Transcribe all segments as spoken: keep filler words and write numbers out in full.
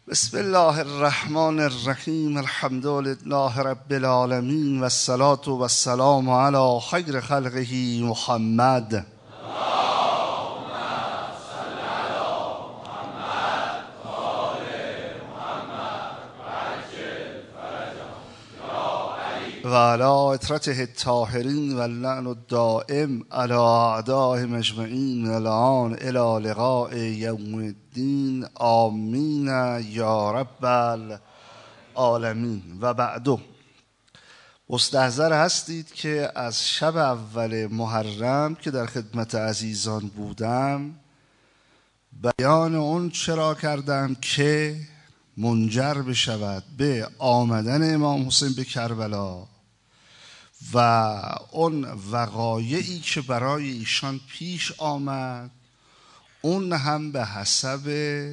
بسم الله الرحمن الرحیم. الحمد لله رب العالمین و الصلاة و السلام علی خیر خلقه محمد. و علی اطرته الطاهرین و اللعن الدائم علی اعداء مجمعین من الان الی لقاء یوم الدین. آمین یا رب العالمین. و بعدو، مستحضر هستید که از شب اول محرم که در خدمت عزیزان بودم بیان اون چرا کردم که منجر بشود به آمدن امام حسین به کربلا و اون وقایعی که برای ایشان پیش آمد، اون هم به حسب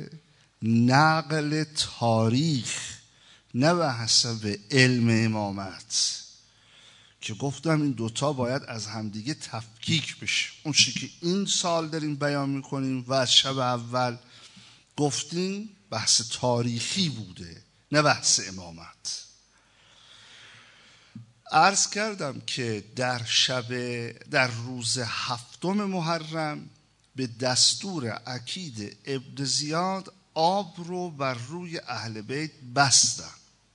نقل تاریخ نه به حسب علم امامت، که گفتم این دوتا باید از همدیگه تفکیک بشه. اون چی که این سال داریم بیان میکنیم و از شب اول گفتیم بحث تاریخی بوده نه بحث امامت. عرض کردم که در شب در روز هفتم محرم به دستور عقید ابن زیاد آب رو بر روی اهل بیت بستن.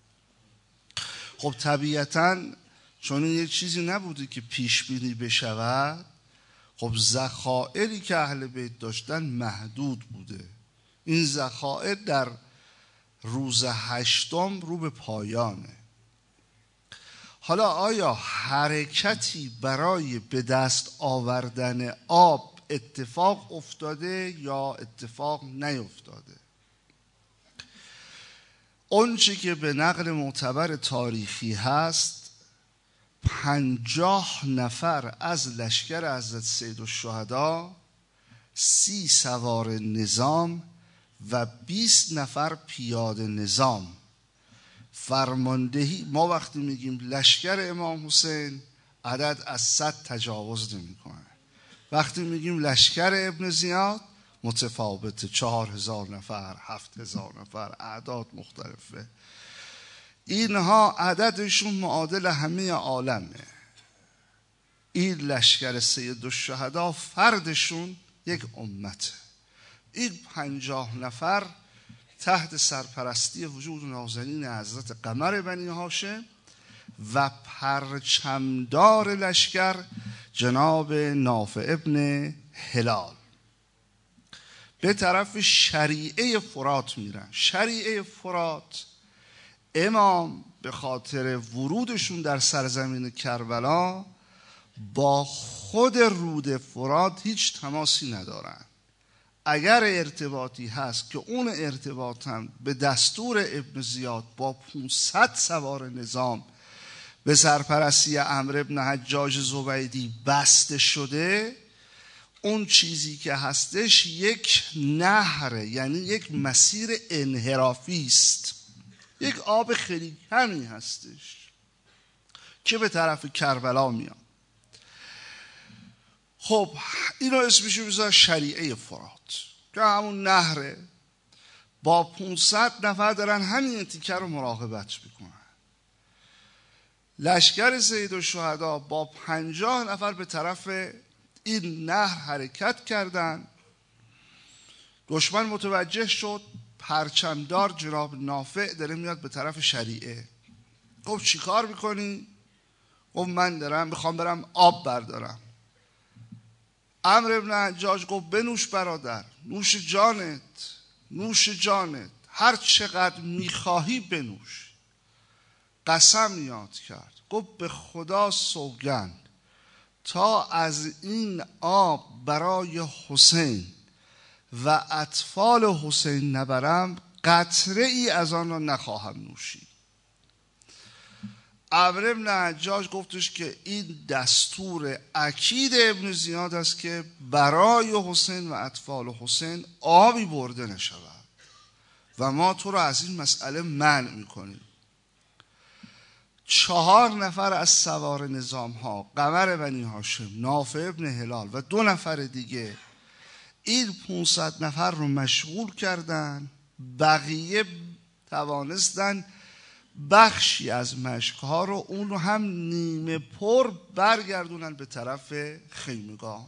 خب طبیعتاً چون این یک چیزی نبوده که پیش بینی بشود، خب ذخائری که اهل بیت داشتن محدود بوده. این ذخایر در روز هشتم رو به پایانه. حالا آیا حرکتی برای به دست آوردن آب اتفاق افتاده یا اتفاق نیفتاده؟ اون چی که به نقل معتبر تاریخی هست، پنجاه نفر از لشکر حضرت سیدالشهدا، سی سوار نظام و بیست نفر پیاده نظام فرماندهی. ما وقتی میگیم لشکر امام حسین عدد از صد تجاوز نمیکنه. وقتی میگیم لشکر ابن زیاد متفاوته، چهار هزار نفر، هفت هزار نفر، اعداد مختلفه. اینها عددشون معادل همه عالمه. این لشکر سیدالشهدا فردشون یک امته. این پنجاه نفر تحت سرپرستی وجود نازنین حضرت قمر بنی هاشم و پرچمدار لشکر جناب نافع ابن هلال به طرف شریعه فرات میرن. شریعه فرات، امام به خاطر ورودشون در سرزمین کربلا با خود رود فرات هیچ تماسی ندارن. اگر ارتباطی هست که اون ارتباط هم به دستور ابن زیاد با پانصد سوار نظام به سرپرستی عمرو ابن حجاج زبیدی بسته شده، اون چیزی که هستش یک نهر، یعنی یک مسیر انحرافی است، یک آب خیلی کمی هستش که به طرف کربلا میاد. خب اینو اسمشو بذار شریعه فرات که همون نهره. با پانصد نفر دارن همین تیکه رو مراقبت میکنن. لشکر سیدالشهدا با پنجاه نفر به طرف این نهر حرکت کردن. دشمن متوجه شد، پرچمدار جناب نافع داره میاد به طرف شریعه. گفت چی کار میکنی؟ گفت من دارم میخوام برم آب بردارم. عمرو ابن حجاج گفت بنوش برادر، نوش جانت، نوش جانت، هر چقدر میخواهی بنوش. قسم یاد کرد، گفت به خدا سوگند تا از این آب برای حسین و اطفال حسین نبرم، قطره ای از آن را نخواهم نوشید. عمرو ابن حجاج گفتش که این دستور عقید ابن زیاد است که برای حسین و اطفال حسین آبی برده نشود و ما تو را از این مسئله منع میکنیم. چهار نفر از سوار نظام ها، قمر بنی هاشم، نافع ابن هلال و دو نفر دیگه، این پانصد نفر رو مشغول کردن. بقیه توانستن بخشی از مشک‌ها رو اون رو هم نیمه پر برگردونن به طرف خیمگاه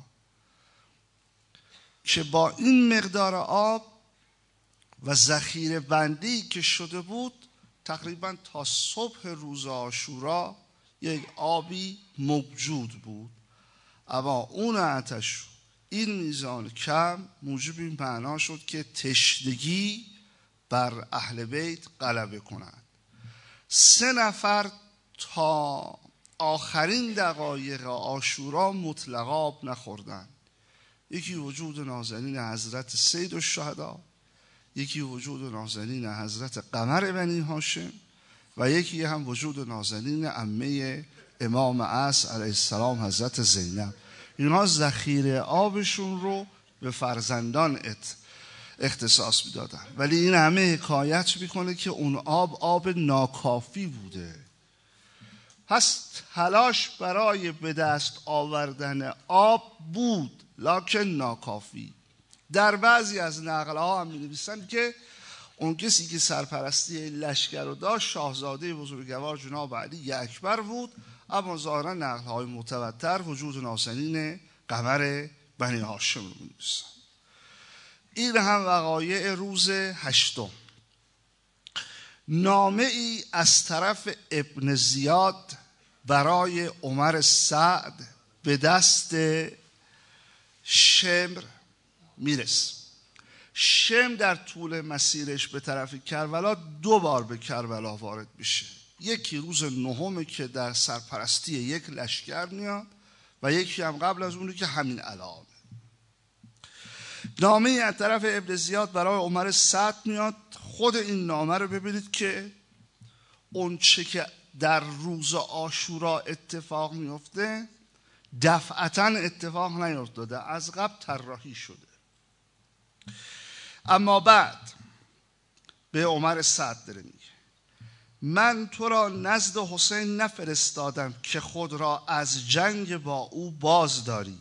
که با این مقدار آب و ذخیره بندی که شده بود تقریبا تا صبح روز عاشورا یک آبی موجود بود. اما اون آتش این میزان کم موجب این معنا شد که تشنگی بر اهل بیت غلبه کند. سه نفر تا آخرین دقایق عاشورا مطلق آب نخوردن. یکی وجود نازنین حضرت سید الشهدا، یکی وجود نازنین حضرت قمر بنی هاشم و یکی هم وجود نازنین عمه امام عصر علیه السلام حضرت زینب. اینها ذخیره آبشون رو به فرزندان اختصاص میدادن، ولی این همه حکایت میکنه که اون آب آب ناکافی بوده. پس تلاش برای به دست آوردن آب بود لکن ناکافی. در بعضی از نقل ها هم می نویسند که اون کسی که سرپرستی لشکر رو داشت شاهزاده بزرگوار جناب علی اکبر بود، اما ظاهرا نقل های متواتر وجود نازنین قمر بنی هاشم رو می نویسند. این هم وقایع روز هشتم. نامه ای از طرف ابن زیاد برای عمر سعد به دست شمر میرسه. شمر در طول مسیرش به طرف کربلا دو بار به کربلا وارد میشه. یکی روز نهم که در سرپرستی یک لشکر میاد و یکی هم قبل از اونی که همین الان. نامه ای از طرف ابن زیاد برای عمر سعد میاد. خود این نامه رو ببینید که اون چه که در روز عاشورا اتفاق میفته دفعتا اتفاق نیفتاده، از قبل طراحی شده. اما بعد به عمر سعد داره میگه من تو را نزد حسین نفرستادم که خود را از جنگ با او باز داری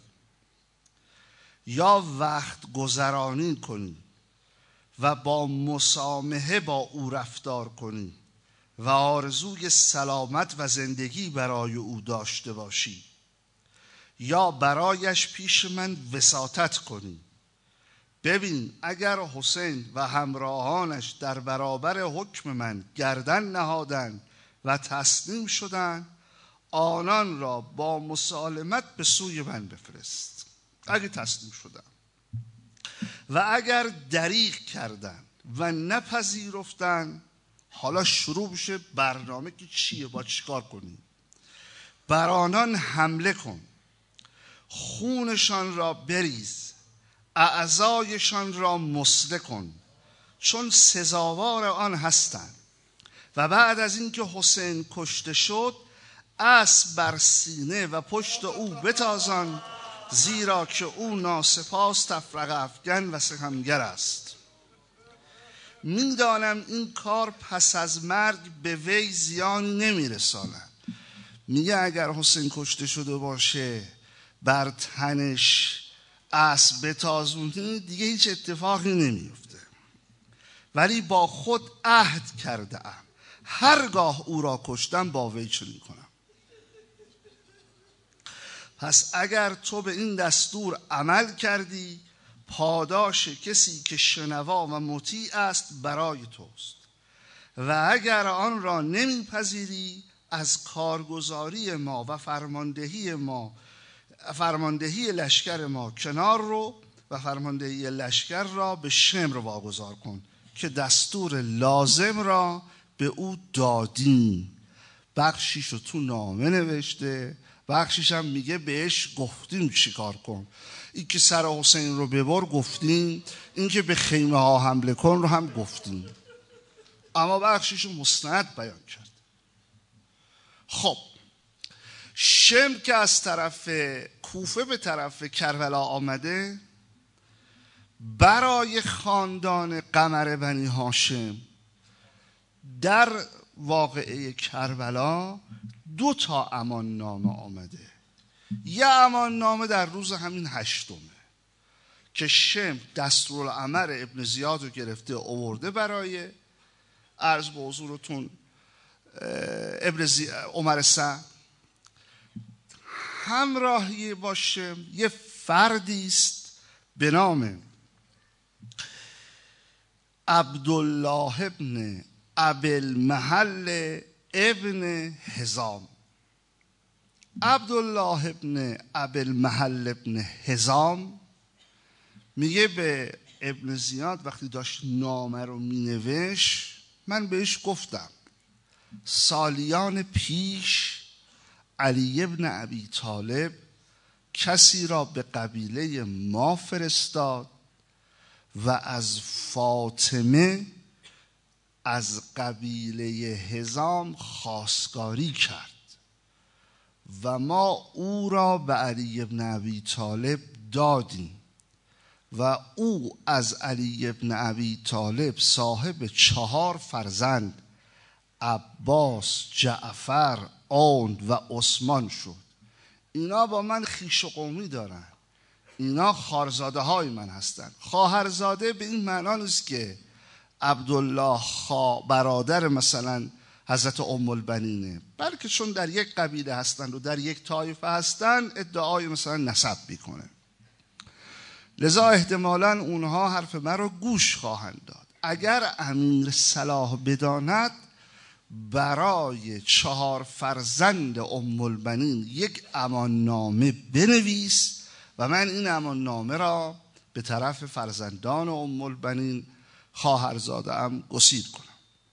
یا وقت گذرانی کنی و با مسامحه با او رفتار کنی و آرزوی سلامت و زندگی برای او داشته باشی یا برایش پیش من وساطت کنی. ببین اگر حسین و همراهانش در برابر حکم من گردن نهادند و تسلیم شدند، آنان را با مسالمت به سوی من بفرست اگه تسلیم شدند، و اگر دریغ کردند و نپذیرفتند، حالا شروع بشه برنامه که چیه، با چیکار کنی. بر آنان حمله کن، خونشان را بریز، اعضایشان را مسله کن، چون سزاوار آن هستند. و بعد از اینکه حسین کشته شد اسب بر سینه و پشت او بتازان، زیرا که او ناسپاس تفرقه افکن و ستمگر است. میدانم این کار پس از مرگ به وی زیانی نمیرساند. میگه اگر حسین کشته شده باشه بر تنش اسب بتازونی دیگه هیچ اتفاقی نمیفته، ولی با خود عهد کرده ام هرگاه او را کشتم با وی چنین کنم. پس اگر تو به این دستور عمل کردی، پاداش کسی که شنوا و مطیع است برای توست، و اگر آن را نمیپذیری از کارگزاری ما و فرماندهی ما فرماندهی لشکر ما کنار رو و فرماندهی لشکر را به شمر واگذار کن که دستور لازم را به او دادیم. بخشیش رو تو نامه نوشته، بخشیش هم میگه بهش گفتیم چیکار کن. این که سر حسین رو ببر گفتیم، این که به خیمه ها حمله کن رو هم گفتیم، اما بخشیش رو مستند بیان کرد. خب شمر که از طرف کوفه به طرف کربلا آمده، برای خاندان قمر بنی هاشم در واقعه کربلا دو تا امان نامه آمده. یه امان نامه در روز همین هشتمه که شمر دستورالامر ابن زیاد رو گرفته آورده برای عرض به حضورتون ابن عمر سعد همراهی باشه یه فردی است به نام عبدالله ابن ابوالمحل ابن حزام. عبدالله ابن ابوالمحل ابن حزام میگه به ابن زیاد وقتی داشت نامه رو مینوشت، من بهش گفتم سالیان پیش علی ابن ابی طالب کسی را به قبیله ما فرستاد و از فاطمه از قبیله حزام خواستگاری کرد و ما او را به علی ابن ابی طالب دادیم و او از علی ابن ابی طالب صاحب چهار فرزند عباس، جعفر، عون و عثمان شد. اینا با من خویش و قومی دارن، اینا خواهرزاده های من هستن. خواهرزاده به این معنا نیست که عبدالله خا برادر مثلا حضرت ام البنینه، بلکه چون در یک قبیله هستند و در یک طایفه هستند ادعای مثلا نسب میکنه. لذا احتمالاً اونها حرف من رو گوش خواهند داد. اگر امیر صلاح بداند برای چهار فرزند ام البنین یک اماننامه بنویس و من این اماننامه را به طرف فرزندان ام البنین خواهرزاده ام گسیل کنم.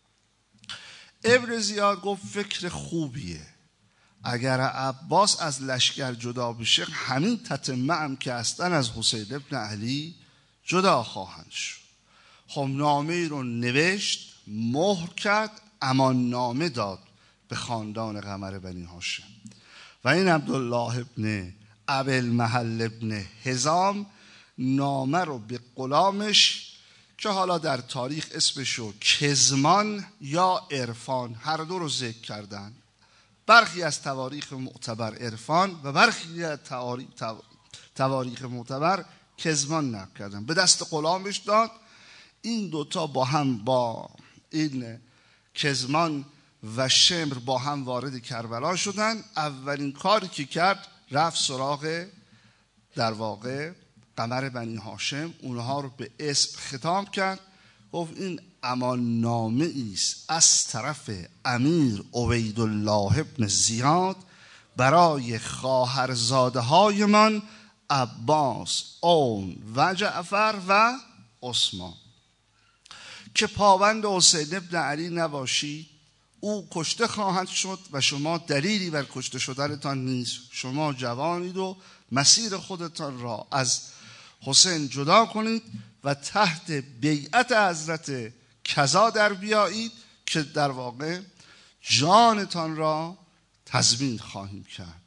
ابن زیاد گفت فکر خوبیه، اگر عباس از لشکر جدا بشه همین تتمه هم که هستن از حسین ابن علی جدا خواهند شد. خب نامه رو نوشت، مهر کرد، امان نامه داد به خاندان قمر بنی هاشم و این عبدالله ابن ابوالمحل ابن حزام نامه رو به غلامش که حالا در تاریخ اسمشو کزمان یا عرفان هر دو رو ذکر کردن، برخی از تواریخ معتبر عرفان و برخی از تواریخ معتبر کزمان نقل کردن، به دست غلامش داد. این دوتا با هم با این کزمان و شمر با هم وارد کربلا شدن. اولین کاری که کرد رفت سراغ در واقع قمر بنی هاشم، اونها رو به اسم خطاب کرد، گفت این امان نامه ایست از طرف امیر عبیدالله ابن زیاد برای خواهرزاده های من عباس، عون و جعفر و عثمان که پابند حسین ابن علی نباشید او کشته خواهد شد و شما دلیلی بر کشته شدنتان نیست. شما جوانید و مسیر خودتان را از حسین جدا کنید و تحت بیعت حضرت کذا در بیایید که در واقع جانتان را تضمین خواهیم کرد.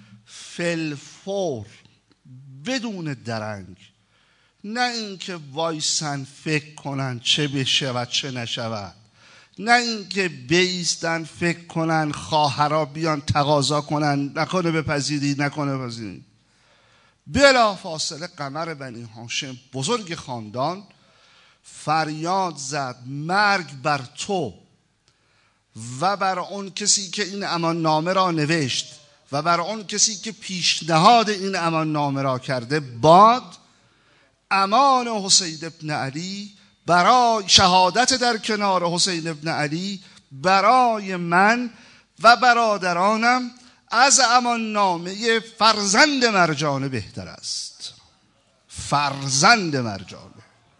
فلفور، بدون درنگ، نه اینکه وایسن فکر کنن چه بشه و چه نشود، نه اینکه بیستن فکر کنن خواهرها بیان تقاضا کنن نکنه بپذیرید نکنه بپذیرید. بلا فاصله قمر بنی هاشم بزرگ خاندان فریاد زد مرگ بر تو و بر اون کسی که این امان نامه را نوشت و بر اون کسی که پیشنهاد این امان نامه را کرده باد. امان حسین ابن علی برای شهادت در کنار حسین ابن علی برای من و برادرانم از امان نامه فرزند مرجانه بهتر است. فرزند مرجانه.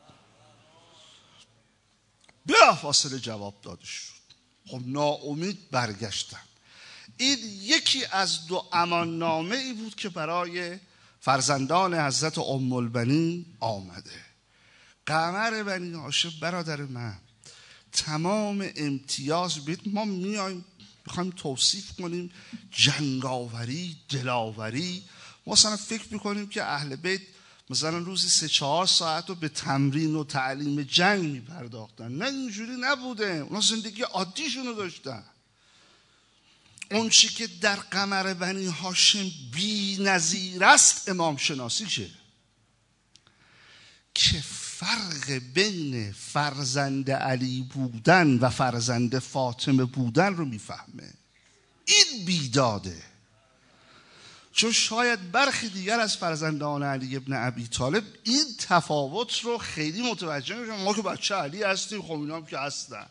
بلا فاصله جواب داده شد. خب ناامید برگشتن. این یکی از دو امان نامه ای بود که برای فرزندان حضرت ام البنین آمده. قمر بنی هاشم برادر من تمام امتیاز بید. ما میایم میخوایم توصیف کنیم جنگاوری، دلاوری. ما مثلا فکر میکنیم که اهل بیت مثلا روزی سه چهار ساعت رو به تمرین و تعلیم جنگ میپرداختن. نه، اینجوری نبوده. اونا زندگی عادیشونو داشتن. اون چی که در قمر بنی هاشم بی نظیر است امام شناسی چه؟ که فرق بین فرزند علی بودن و فرزند فاطمه بودن رو میفهمه. این بیداده. چون شاید برخی دیگر از فرزندان علی ابن ابی طالب این تفاوت رو خیلی متوجه نمیشن. ما که بچه علی هستیم، خب اینا هم که هستن.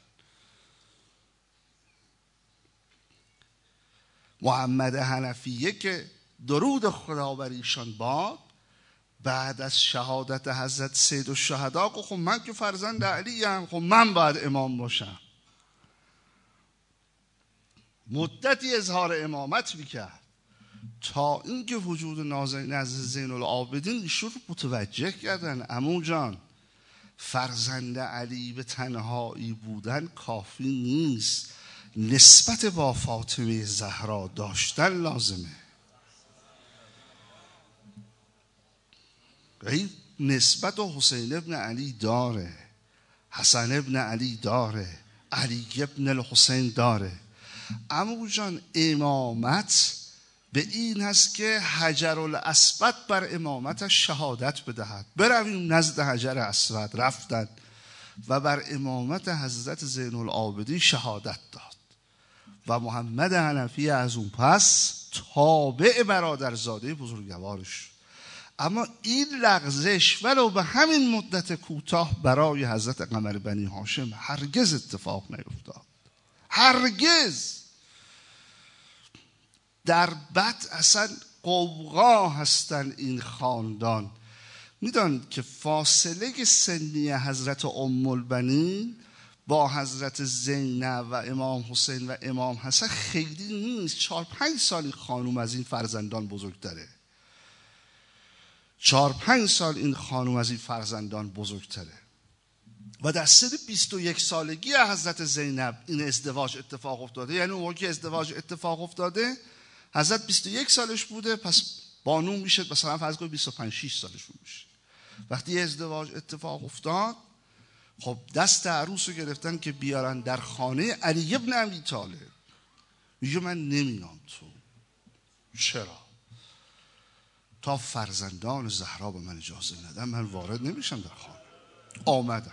محمد حنفیه که درود خدا بر ایشان باد، بعد از شهادت حضرت سید الشهدا گفت خب من که فرزند علی ام، خب من باید امام باشم. مدتی اظهار امامت میکرد تا اینکه وجود نازنین از زین العابدین ایشون رو متوجه کردن عمو جان، فرزند علی به تنهایی بودن کافی نیست، نسبت با فاطمه زهرا داشتن لازمه. این نسبت به حسین ابن علی داره، حسن ابن علی داره، علی ابن الحسین داره. عمو جان امامت به این هست که حجر الاسود بر امامتش شهادت بدهد. برویم نزد حجر اسود. رفتن و بر امامت حضرت زین العابدین شهادت داد و محمد حنفی از اون پس تابع برادرزاده بزرگوارش. اما این لغزش ولو به همین مدت کوتاه برای حضرت قمر بنی هاشم هرگز اتفاق نیفتاد. هرگز. در بط اصلا قوقا هستن این خاندان. میدانید که فاصله سنی حضرت ام البنین با حضرت زینب و امام حسین و امام حسن خیلی نیست. چهار پنج سال این خانوم از این فرزندان بزرگتره. چهار پنج سال این خانوم از این فرزندان بزرگتره. و در سن بیست و یک سالگی حضرت زینب این ازدواج اتفاق افتاده. یعنی اون موقع ازدواج اتفاق افتاده حضرت بیست و یک سالش بوده، پس بانو میشه مثلا فرض کنید بیست و پنج شش سالشون میشه. وقتی ازدواج اتفاق افتاد، خب دست عروس رو گرفتن که بیارن در خانه علی ابن ابی طالب. میگه من نمیام تو. چرا؟ تا فرزندان زهرا به من اجازه ندن من وارد نمیشم در خانه. آمدن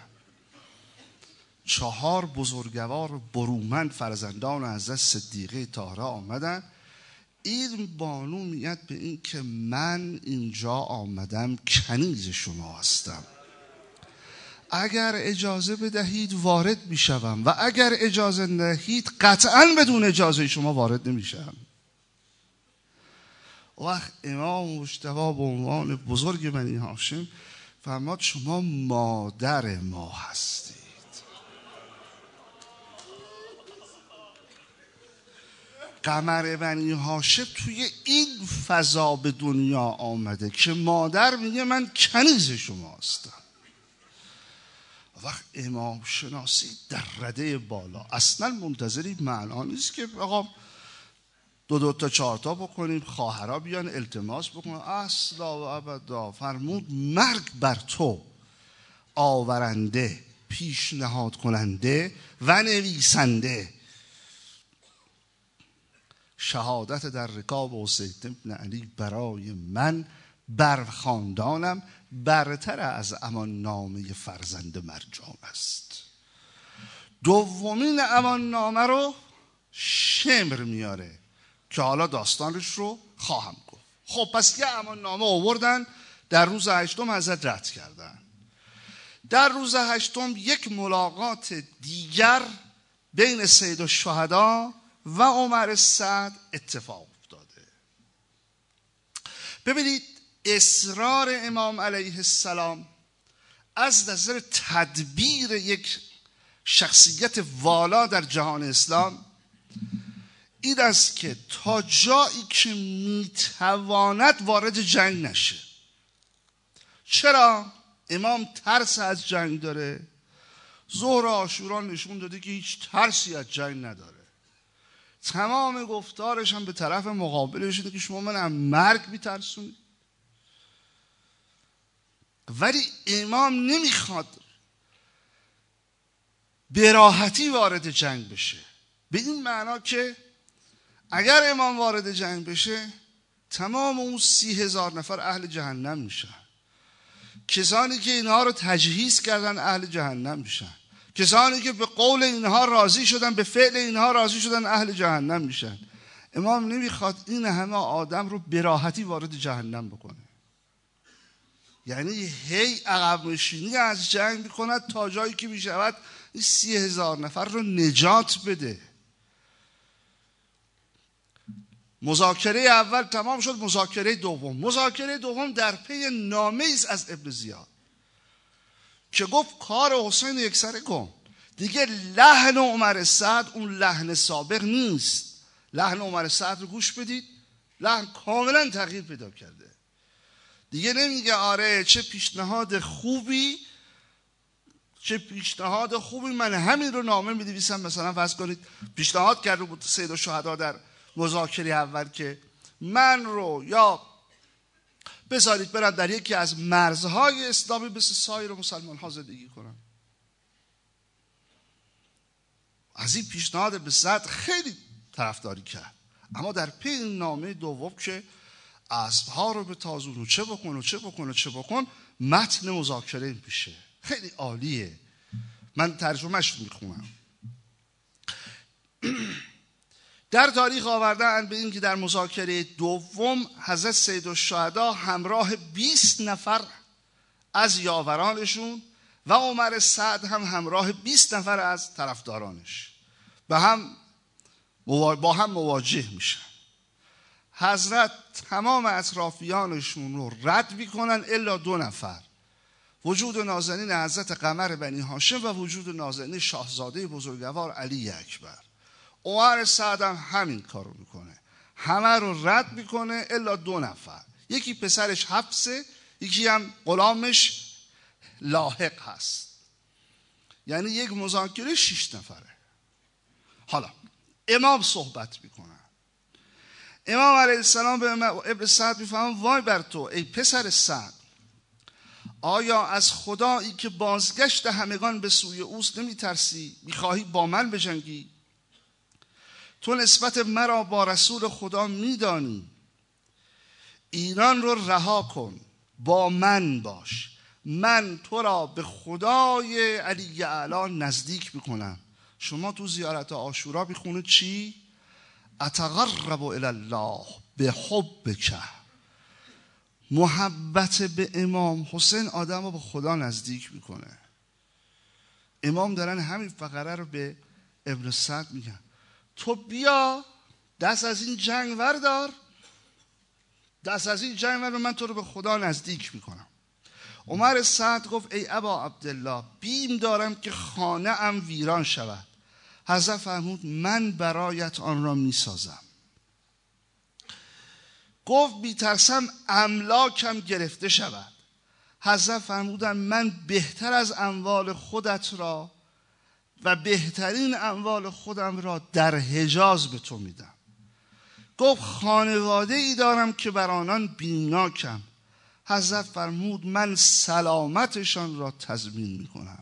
چهار بزرگوار برومند فرزندان حضرت صدیقه طاهره آمدن. این بانو میاد به این که من اینجا آمدم کنیز شما هستم، اگر اجازه بدهید وارد میشوم و اگر اجازه ندهید قطعا بدون اجازه شما وارد نمیشم. وقت امام مجتبی به عنوان بزرگ بنی هاشم فرماد شما مادر ما هستید. قمر بنی هاشم توی این فضا به دنیا آمده که مادر میگه من کنیز شما هستم. وقت امام شناسی در رده بالا اصلا منتظری معنا نیست که آقا دو دو تا چهار تا بکنیم، خواهرها بیان التماس بکنن. اصلا و ابدا فرمود مرگ بر تو آورنده، پیشنهاد کننده و نویسنده. شهادت در رکاب حسین ابن علی برای من بر خاندانم برتر از امان نامه فرزند مرجان است. دومین امان نامه رو شمر میاره که حالا داستانش رو خواهم گفت. خب پس یه امان نامه آوردن، در روز هشتم حضرت رد کردن. در روز هشتم یک ملاقات دیگر بین سید الشهدا و عمر سعد اتفاق افتاده. ببینید اصرار امام علیه السلام از نظر تدبیر یک شخصیت والا در جهان اسلام این است که تا جایی که میتواند وارد جنگ نشه. چرا؟ امام ترس از جنگ داره. ظهر عاشورا نشون داده که هیچ ترسی از جنگ نداره. تمام گفتارش هم به طرف مقابلش اینه که شما من هم مرگ میترسونید. ولی امام نمیخواد به راحتی وارد جنگ بشه، به این معنا که اگر امام وارد جنگ بشه تمام اون سی هزار نفر اهل جهنم میشن. کسانی که اینها رو تجهیز کردن اهل جهنم میشن. کسانی که به قول اینها راضی شدن، به فعل اینها راضی شدن، اهل جهنم میشن. امام نمیخواد این همه آدم رو به راحتی وارد جهنم بکنه. یعنی هی عقب نشینی از جنگ میکند تا جایی که میشود این سی هزار نفر رو نجات بده. مذاکره اول تمام شد، مذاکره دوم مذاکره دوم در پی نامه ایست از ابن زیاد که گفت کار حسین یکسره کن دیگه. لحن عمر سعد اون لحن سابق نیست. لحن عمر سعد رو گوش بدید، لحن کاملا تغییر پیدا کرده. دیگه نمیگه آره چه پیشنهاد خوبی، چه پیشنهاد خوبی، من همین رو نامه می‌نویسم. مثلا فرض کنید پیشنهاد کرده بود سید الشهدا در مذاکره اول که من رو یا بذارید برم در یکی از مرزهای اسلامی مثل سایر مسلمان ها زندگی کنم. از این پیشنهاد به صد خیلی طرفداری کرد، اما در پی این نامه دوم که اسبها رو به تازون و چه بکن و چه بکن و چه بکن، متن مذاکره میشه. خیلی عالیه، من ترجمهش میخونم. در تاریخ آوردن به این که در مذاکره دوم حضرت سید الشهدا همراه بیست نفر از یاورانشون و عمر سعد هم همراه بیست نفر از طرفدارانش به هم با هم مواجه میشن. حضرت تمام اطرافیانشون رو رد میکنن الا دو نفر، وجود نازنین حضرت قمر بنی هاشم و وجود نازنین شاهزاده بزرگوار علی اکبر. عمر سعد هم همین کارو میکنه، همه رو رد میکنه الا دو نفر. یکی پسرش حفصه، یکی هم غلامش لاحق هست. یعنی یک مذاکره شش نفره. حالا امام صحبت میکنه. امام علیه السلام به ابن سعد میفهمن وای بر تو ای پسر سعد، آیا از خدایی که بازگشت همگان به سوی اوست نمیترسی؟ میخواهی با من بجنگی؟ تو نسبت مرا با رسول خدا میدانی. ایران رو رها کن، با من باش، من تو را به خدای علی اعلی نزدیک میکنم. شما تو زیارت عاشورا میخونه چی؟ اتقرب الی الله به حبک. محبت به امام حسین آدم رو به خدا نزدیک میکنه. امام دارن همین فقره رو به ابن سعد میگن، تو بیا دست از این جنگ وردار، دست از این جنگ وردار، من تو رو به خدا نزدیک میکنم. عمر سعد گفت ای ابا عبدالله، بیم دارم که خانه ام ویران شود. حضرت فرمود من برایت آن را میسازم. گفت میترسم املاکم گرفته شود. حضرت فرمودن من بهتر از اموال خودت را و بهترین اموال خودم را در حجاز به تو میدم. گفت خانواده ای دارم که بر آنان بیمناکم. حضرت فرمود من سلامتشان را تضمین میکنم.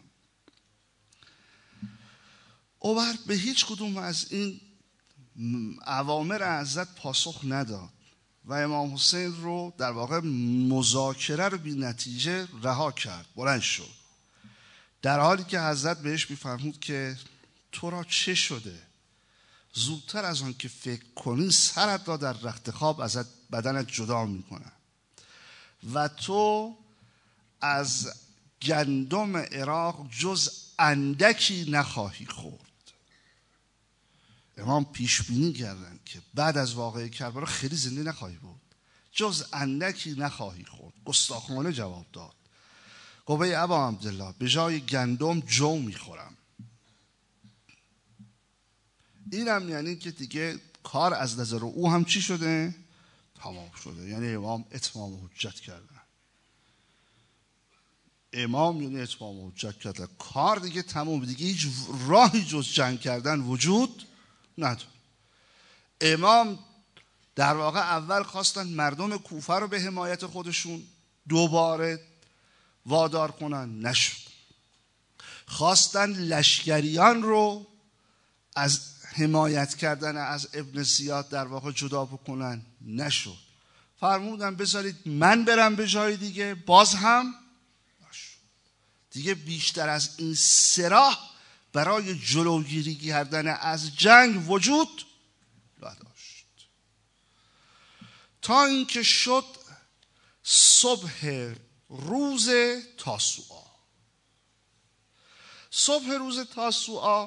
عمر به هیچ کدوم از این اوامر حضرت پاسخ نداد و امام حسین رو در واقع مذاکره رو بی نتیجه رها کرد، بلند شد، در حالی که حضرت بهش میفرمود که تو را چه شده؟ زودتر از آن که فکر کنی سرت را در رخت خواب ازت بدنت جدا میکنه و تو از گندم عراق جز اندکی نخواهی خورد. امام پیش بینی کردن که بعد از واقعه کربلا خیلی زنده نخواهی بود، جز اندکی نخواهی خورد. گستاخانه جواب داد. گفت ای ابا عبدالله به جای گندم جو میخورم. اینم یعنی که دیگه کار از نظر او هم چی شده؟ تمام شده. یعنی امام اتمام حجت کردن. امام یعنی اتمام حجت کردن، کار دیگه تمام، دیگه هیچ راهی جز جنگ کردن وجود نداره. امام در واقع اول خواستن مردم کوفه رو به حمایت خودشون دوباره وادار کنن، نشد. خواستن لشکریان رو از حمایت کردن از ابن زیاد در واقع جدا بکنن، نشد. فرمودن بذارید من برم به جای دیگه، باز هم دیگه بیشتر از این سراح برای جلوگیری کردن از جنگ وجود نداشت. تا اینکه شد صبح روز تاسوعا. صبح روز تاسوعا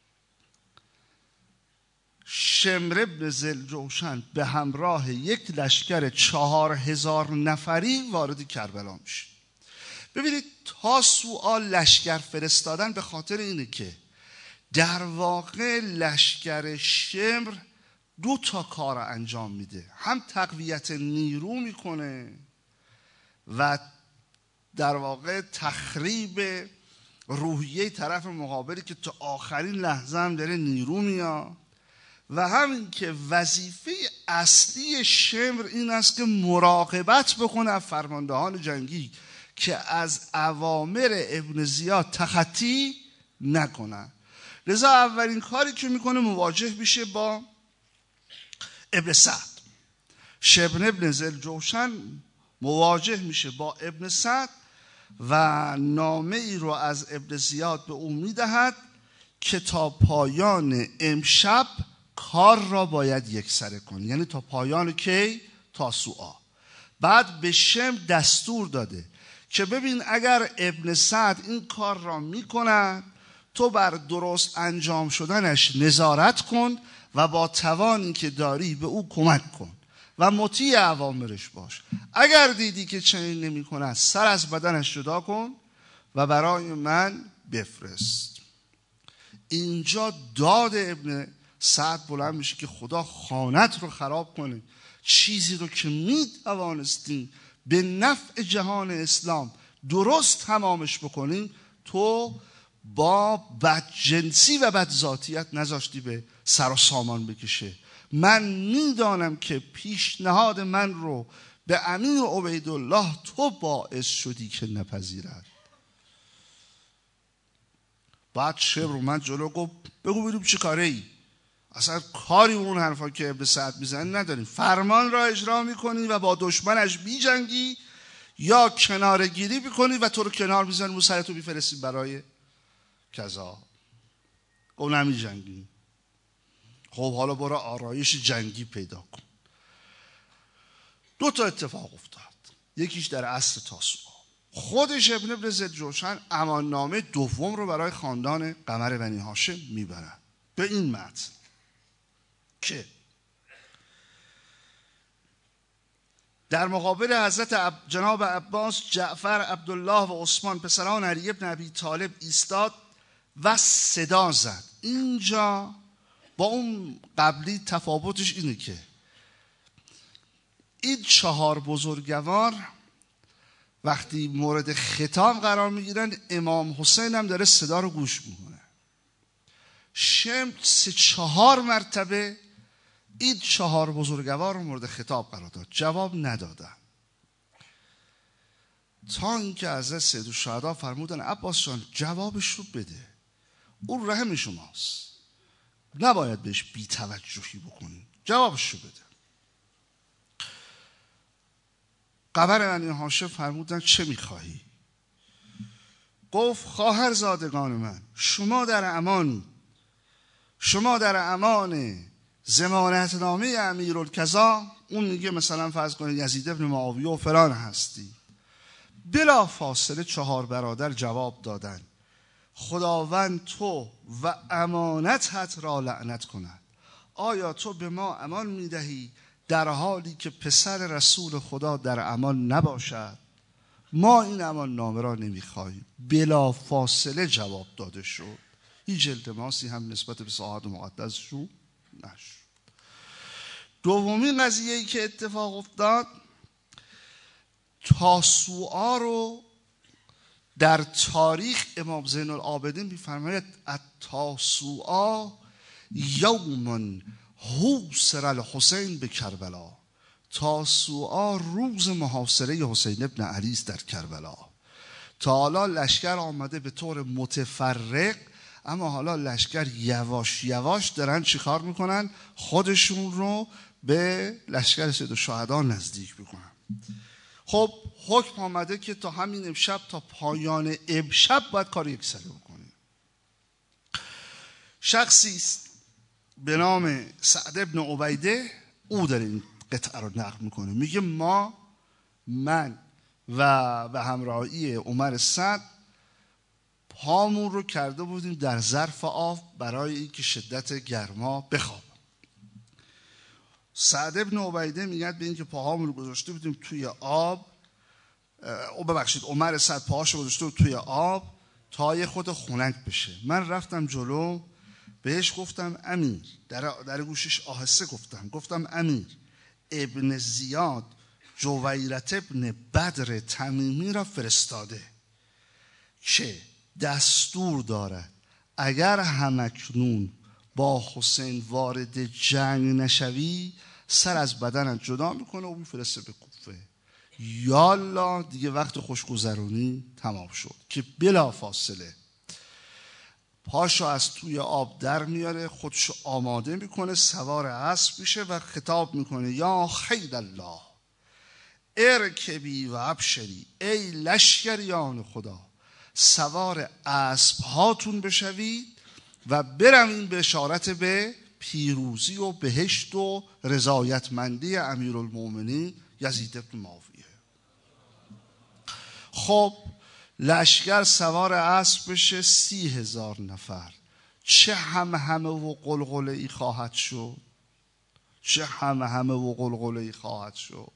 شمر بن ذوالجوشن به همراه یک لشکر چهار هزار نفری وارد کربلا میشه. ببینید تاسوعا لشکر فرستادن به خاطر اینه که در واقع لشکر شمر دو تا کار انجام میده، هم تقویت نیرو میکنه و در واقع تخریب روحیه طرف مقابلی که تا آخرین لحظه هم داره نیرو میاد، و همین که وظیفه اصلی شمر این است که مراقبت بکنه از فرماندهان جنگی که از اوامر ابن زیاد تخطی نکنن. لذا اولین کاری که میکنه مواجه میشه با ابن سعد. شبن ابن ذوالجوشن مواجه میشه با ابن سعد و نامه ای رو از ابن زیاد به او میدهد که تا پایان امشب کار را باید یکسره کنی، یعنی تا پایان کی؟ تاسوعا. بعد به شمر دستور داده که ببین اگر ابن سعد این کار را میکند تو بر درست انجام شدنش نظارت کن و با توانی که داری به او کمک کن و مطیع اوامرش باش. اگر دیدی که چنین نمی کند سر از بدنش جدا کن و برای من بفرست. اینجا داد ابن سعد بلند میشه که خدا خانت رو خراب کنه، چیزی رو که می توانستیم به نفع جهان اسلام درست تمامش بکنیم تو با بدجنسی و بدذاتیت نذاشتی به سر و سامان بکشه. من میدانم که پیشنهاد من رو به امیر عبیدالله تو باعث شدی که نپذیرد. بعد شبر اومد جلو گفت بگو ببینیم چی کاره ای؟ اصلا کاری اون حرفا که ابن سعد میزنی نداریم. فرمان را اجرا میکنی و با دشمنش بیجنگی یا کناره گیری میکنی و تو رو کنار میزنیم و سرتو میفرستیم برای کذا. گفت نمی جنگی. خب حالا برو آرایش جنگی پیدا کن. دو تا اتفاق افتاد، یکیش در عصر تاسوعا. خودش ابن ابن ذوالجوشن اماننامه دوم رو برای خاندان قمر بنی هاشم میبرن به این متن که در مقابل حضرت جناب عباس، جعفر، عبدالله و عثمان پسران علی ابن ابی طالب ایستاد و صدا زد. اینجا با اون قبلی تفاوتش اینه که این چهار بزرگوار وقتی مورد خطاب قرار میگیرن امام حسین هم داره صدا رو گوش میکنه. شمر سه چهار مرتبه این چهار بزرگوار رو مورد خطاب قرار داد، جواب ندادن، تا اینکه حضرت سید الشهدا فرمودن عباس جان جوابش رو بده، اون رحم شماست، نباید بهش بی توجهی بکنی، جوابش رو بده. قمر بنی هاشم فرمودن چه میخواهی؟ گفت خواهر زادگان من، شما در امان، شما در امان ضمانتنامه امیرالقضا، اون میگه مثلا فرض کنید یزید ابن معاویه و فلان هستی. بلا فاصله چهار برادر جواب دادن خداوند تو و امانتت را لعنت کند. آیا تو به ما امان میدهی در حالی که پسر رسول خدا در امان نباشد؟ ما این امان نامه را نمیخواهیم. بلا فاصله جواب داده شد، هیچ التماسی هم نسبت به ساعات مقدس شو نشد. دومین قضیه‌ای که اتفاق افتاد، تاسوعا رو در تاریخ امام زین العابدین می‌فرماید التاسوعا یوم حوصر الحسین به کربلا. تاسوعا روز محاصره حسین ابن علی است در کربلا. تا حالا لشکر آمده به طور متفرق، اما حالا لشکر یواش یواش دارن چیکار میکنن؟ خودشون رو به لشکر سید الشهدا نزدیک میکنن. خب حکم آمده که تا همین امشب، تا پایان امشب باید کار یکسره بکنیم. شخصی است به نام سعد ابن عبیده، او داره این قطعه رو نقل میکنه. میگه ما من و به همراهی عمر سعد پامون رو کرده بودیم در ظرف آب برای اینکه شدت گرما بخواب. سعد ابن عبیده میگه به اینکه پاهامون رو گذاشته بودیم توی آب، او ببخشید عمر سعد پاهاشو گذاشته بود توی آب تا یه خود خنک بشه. من رفتم جلو بهش گفتم امیر، در, در گوشش آهسته گفتم گفتم امیر، ابن زیاد جویرت ابن بدر تمیمی را فرستاده که دستور دارد اگر همکنون با حسین وارد جنگ نشوی سر از بدنت جدا میکنه و میفرسته به کوفه. یالا دیگه وقت خوشگذرونی تمام شد که بلا فاصله پاشو از توی آب در میاره، خودشو آماده میکنه، سوار اسب میشه و خطاب میکنه یا خیر الله ارکبی و ابشری، ای لشکریان خدا سوار اسب هاتون بشوید و بروین به اشارت به پیروزی و بهشت و رضایتمندی امیرالمومنین یزید بن معاویه. خب لشکر سوار اسب بشه، سی هزار نفر. چه همه همه و قلقله ای خواهد شد، چه همه همه و قلقله ای خواهد شد.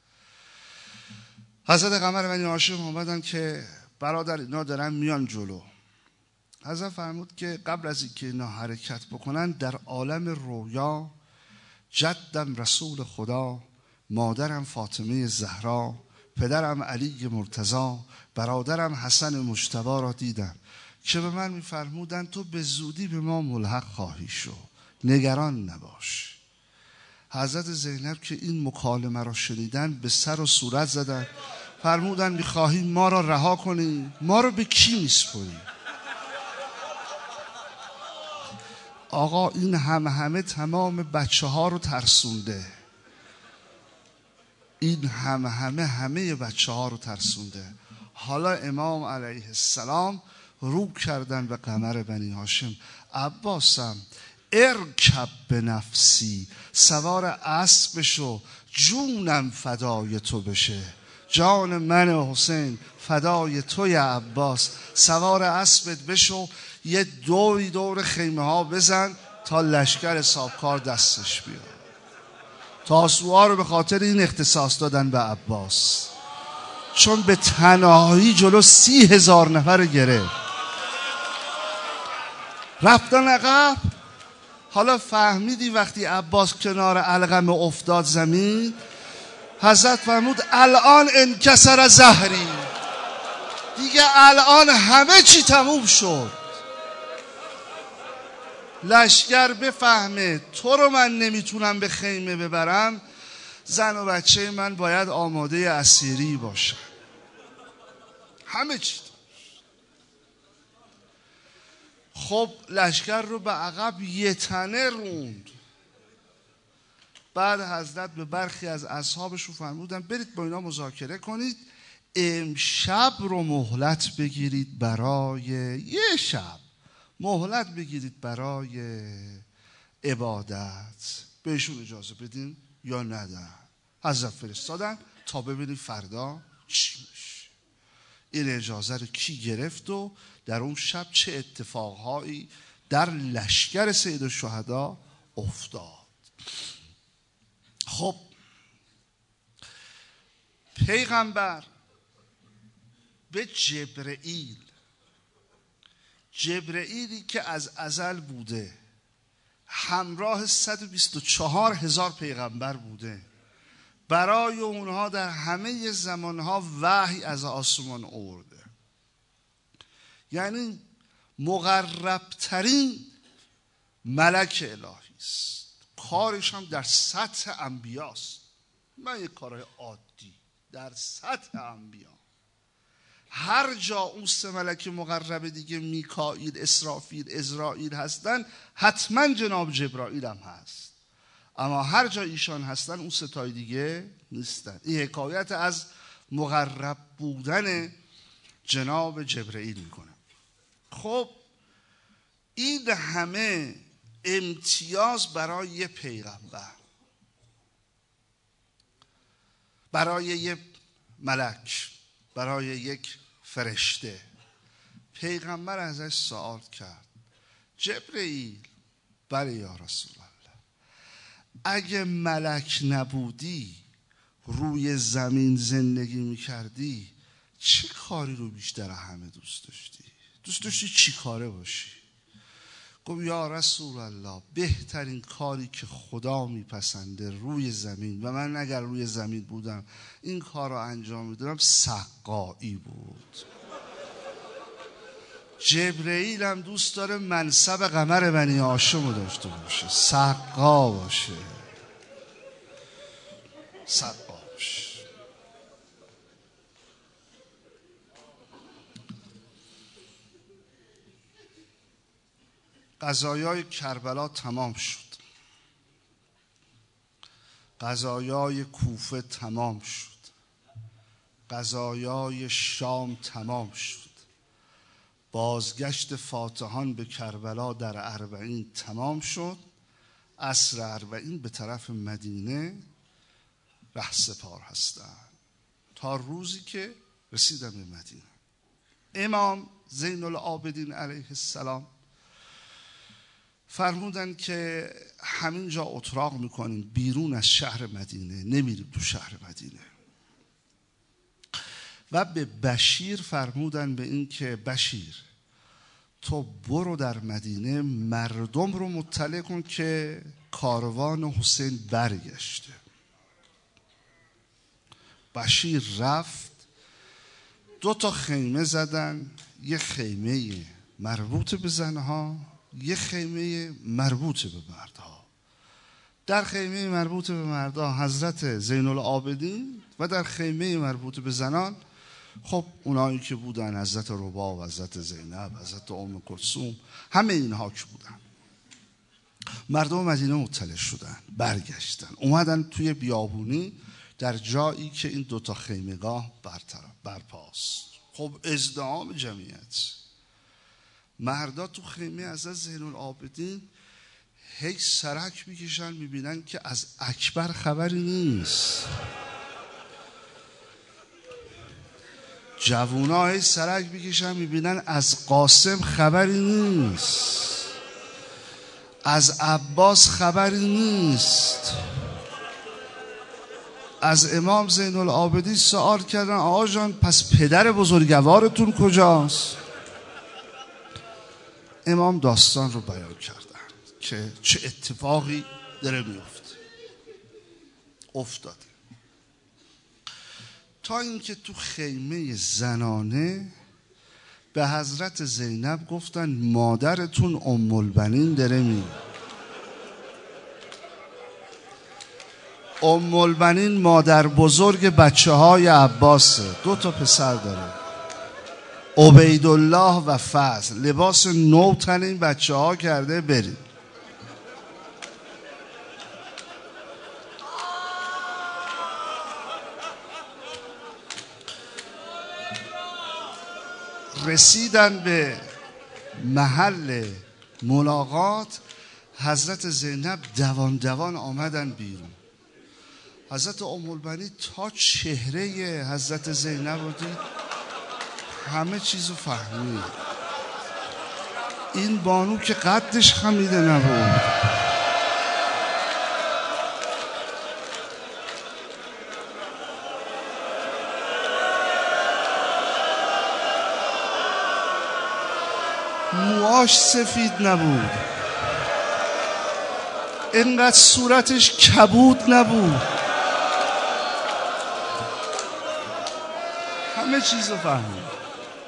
حضرت قمر بنی هاشم آمدن که برادر اینا دارن میان جلو. حضرت فرمود که قبل از اینکه اینا حرکت بکنن در عالم رویا جدم رسول خدا، مادرم فاطمه زهرا، پدرم علی مرتضی، برادرم حسن مجتبی را دیدم که به من میفرمودن تو به زودی به ما ملحق خواهی شد، نگران نباش. حضرت زینب که این مکالمه را شنیدن به سر و صورت زدن، فرمودن میخواهی ما را رها کنی؟ ما را به کی میسپری؟ آقا این همه همه تمام بچه ها رو ترسونده، این همه همه همه بچه ها رو ترسونده. حالا امام علیه السلام رو کردن به قمر بنی هاشم، عباسم ارکب به نفسی، سوار اسب بشو، جونم فدای تو بشه، جان من حسین فدای توی عباس، سوار اسبت بشو، یه دوری دور خیمه ها بزن تا لشکر سابکار دستش بیاد. تاسوها رو به خاطر این اختصاص دادن به عباس، چون به تنهایی جلو سی هزار نفر گرفت. رفتن عقب. حالا فهمیدی وقتی عباس کنار علقمه افتاد زمین، حضرت فرمود الان انکسر ظهری، دیگه الان همه چی تموم شد. لشکر بفهمه تو رو من نمیتونم به خیمه ببرم، زن و بچه من باید آماده اسیری باشن. همه چی. خب لشکر رو به عقب یه تنه روند. بعد حضرت به برخی از اصحابشون فرمودن برید با اینا مذاکره کنید، امشب رو مهلت بگیرید برای یه شب، مهلت بگیرید برای عبادت، بهشون اجازه بدین یا ندن. حضرت فرستادن تا ببینید فردا چی میشه. این اجازه رو کی گرفت و در اون شب چه اتفاقهایی در لشکر سید الشهدا افتاد. خب پیغمبر به جبرئیل، جبرئیلی که از ازل بوده، همراه صد و بیست و چهار هزار پیغمبر بوده، برای اونها در همه زمانها وحی از آسمان آورده. یعنی مقربترین ملک الهی است. کارش هم در سطح انبیاست، نه یک کارهای عادی، در سطح انبیا. هر جا اون سه ملک مقرب دیگه میکائیل، اسرافیل، عزرائیل هستن، حتما جناب جبرائیل هم هست، اما هر جا ایشان هستن اون ستای دیگه نیستن. این حکایت از مقرب بودن جناب جبرئیل میکنه. خب این همه امتیاز برای یه پیغمبر، برای یه ملک، برای یک فرشته. پیغمبر ازش سوال کرد جبرئیل، بله یا رسول الله، اگه ملک نبودی روی زمین زندگی میکردی چه کاری رو بیشتر همه دوست داشتی؟ دوست داشتی چی کاره باشی؟ گفت یا رسول الله بهترین کاری که خدا میپسنده روی زمین و من اگر روی زمین بودم این کار رو انجام میدادم سقایی بود. جبرئیل هم دوست داره منصب قمر بنی هاشم رو داشته باشه، سقا باشه، سقا باشه. قضایای کربلا تمام شد، قضایای کوفه تمام شد، قضایای شام تمام شد، بازگشت فاتحان به کربلا در اربعین تمام شد. عصر اربعین به طرف مدینه رهسپار هستند تا روزی که رسیدن به مدینه. امام زین العابدین علیه السلام فرمودن که همینجا اتراق میکنیم، بیرون از شهر مدینه نمیریم تو شهر مدینه. و به بشیر فرمودن به این که بشیر تو برو در مدینه مردم رو مطلع کن که کاروان حسین برگشته. بشیر رفت، دو تا خیمه زدن، یه خیمه مربوط به زنها، یه خیمه مربوط به مردها. در خیمه مربوط به مردها حضرت زین العابدین و در خیمه مربوط به زنان خب اونایی که بودن حضرت ربا و حضرت زینب، حضرت ام کلثوم، همه اینها که بودن. مردم مدینه مطلع شدن، برگشتن، اومدن توی بیابونی در جایی که این دوتا خیمگاه برپاست. خب ازدحام جمعیت، مردا تو خیمه حضرت زین العابدین هی سرک میکشن، میبینن که از اکبر خبری نیست. جوونا هی سرک میکشن، میبینن از قاسم خبری نیست، از عباس خبری نیست. از امام زین العابدین سوال کردن آقا جان پس پدر بزرگوارتون کجاست؟ امام داستان رو بیان کردن که چه اتفاقی داره میفته. افتاده تا اینکه تو خیمه زنانه به حضرت زینب گفتن مادرتون ام البنین داره می ام البنین مادر بزرگ بچه های عباسه، دو تا پسر داره، عبیدالله و فضل. لباس نو تن این بچه ها کرده، برید. رسیدن به محل ملاقات، حضرت زینب دوان دوان آمدن بیرون. حضرت ام البنین تا چهره حضرت زینب رو دید همه چیزو فهمید. این بانو که قدش خمیده نبود، موهاش سفید نبود، اینقدر صورتش کبود نبود، همه چیزو فهمید.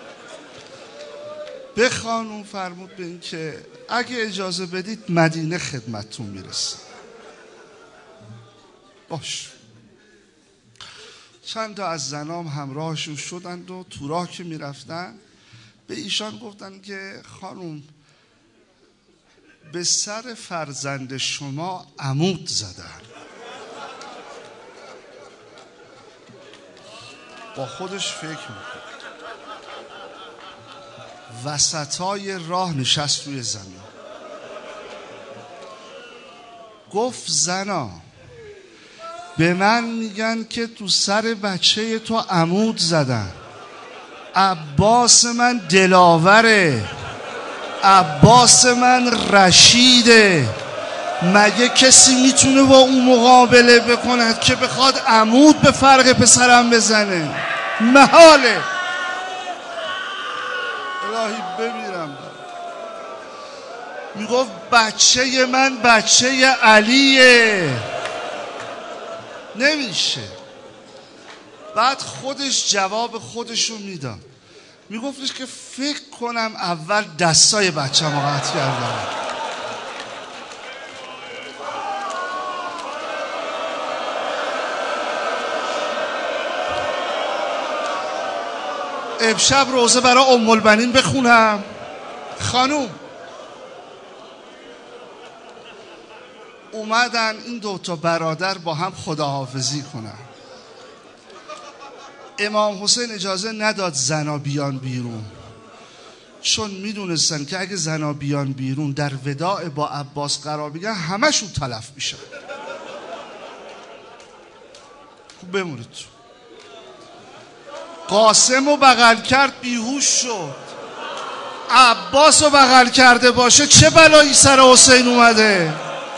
به خانوم فرمود به این که اگه اجازه بدید مدینه خدمتتون میرسه. باش. چند تا از زنام همراهشون شدند و تو راه که میرفتن به ایشان گفتن که خانوم به سر فرزند شما عمود زدن. با خودش فکر میکنه. وسطای راه نشست روی زمین، گفت زنا به من میگن که تو سر بچه تو عمود زدن. عباس من دلاوره، عباس من رشیده. مگه کسی میتونه با اون مقابله بکند که بخواد عمود به فرق پسرم بزنه؟ محاله. الهی بمیرم. میگفت بچه من بچه علیه، نمیشه. بعد خودش جواب خودشو میداد، میگفتش که فکر کنم اول دستای بچه ما قطع کردم. امشب روزه برای ام البنین بخونم؟ خانوم اومدن این دوتا برادر با هم خداحافظی کنن. امام حسین اجازه نداد زنا بیان بیرون، چون میدونستن که اگه زنا بیان بیرون در وداع با عباس قرار بگیرن همشون تلف میشن. خوب بمونید. قاسم رو بغل کرد بیهوش شد. عباس رو بغل کرده باشه چه بلایی سر حسین اومده؟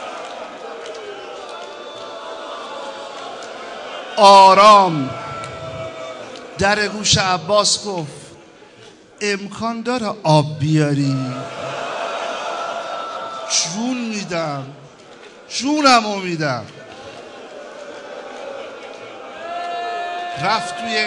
آرام در گوش عباس گفت امکان داره آب بیاری؟ جون میدم، جونمو میدم. رفت توی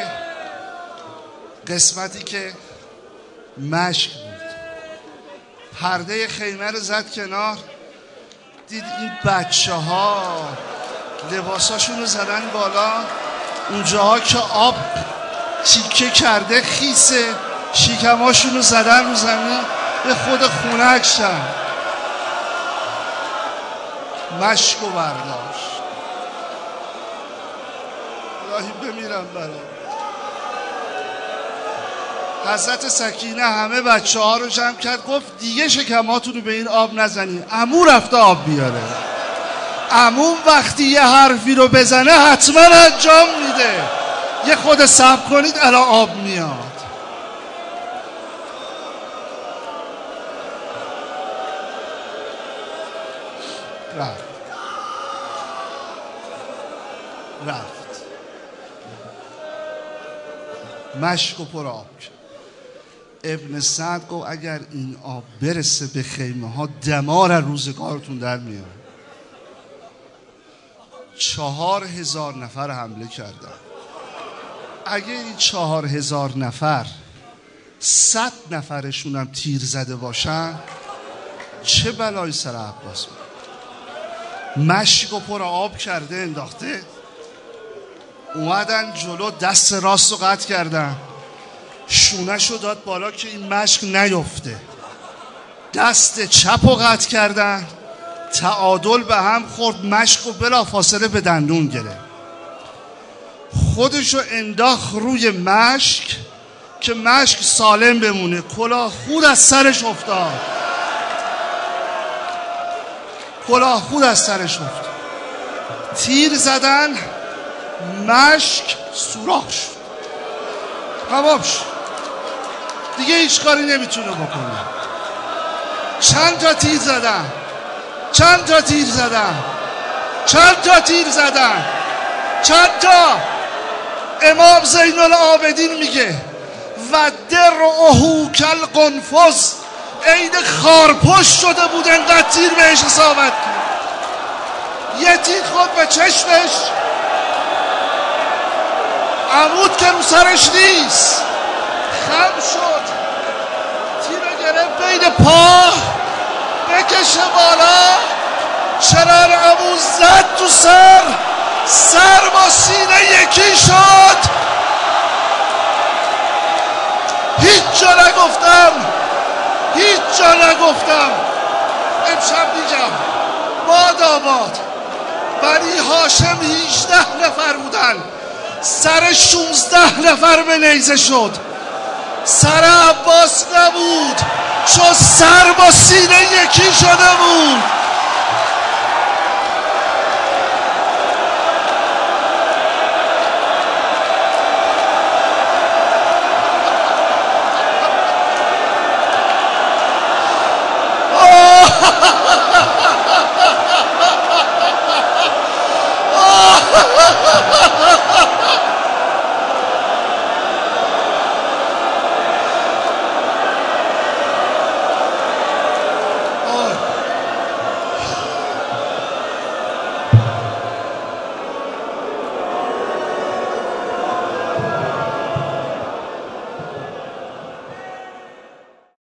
قسمتی که مشک بود، پرده خیمه رو زد کنار، دید این بچه ها لباساشون رو زدن بالا، اونجاها که آب چیکه کرده خیسه، شکماشون رو زدن رو زمین، به خود خونک شن. مشک و برداشت. الهی بمیرم برای حضرت سکینه همه بچه ها رو جمع کرد، گفت دیگه شکماتون رو به این آب نزنید. عمو رفته آب بیاره. عمو وقتی یه حرفی رو بزنه حتما انجام میده. یه خود صبر کنید الان آب میاد. رفت رفت مشک و پر آب کرد. ابن سعد گفت اگر این آب برسه به خیمه ها دمار از روزگارتون در میاد. چهار هزار نفر حمله کردن. اگه این چهار هزار نفر صد نفرشون هم تیر زده باشن چه بلایی سر عباس بود. مشک و پر آب کرده انداخته، اومدن جلو، دست راست رو قطع کردن، شونش رو داد بالا که این مشک نیفته، دست چپ رو قطع کردن، تعادل به هم خورد، مشک رو بلا فاصله به دندون گرفت، خودش رو انداخت روی مشک که مشک سالم بمونه. کلاه خود از سرش افتاد، کلاه خود از سرش افتاد. تیر زدن، مشک سوراخ شد، تمام شد، دیگه هیچ کاری نمیتونه بکنه. چند تا تیر زدن، چند تا تیر زدن، چند تا تیر زدن، چند تا. امام زین العابدین میگه و در اهو کل قنفذ، عین خارپشت شده بود انقدر تیر بهش اصابت کرد. یه تیر خود به چشمش، عمود که رو سرش نیست، خم شد، تیر گرفت بین پا، بکشه بالا، شرار عمود زد تو سر، سر با سینه یکی شد. هیچ جا نگفتم، هیچ جا نگفتم. امشب میگم باد آباد. بنی هاشم هجده نفر بودن، سر شونزده نفر به نیزه شد. سر عباس نبود، چون سر با سینه یکی شده بود.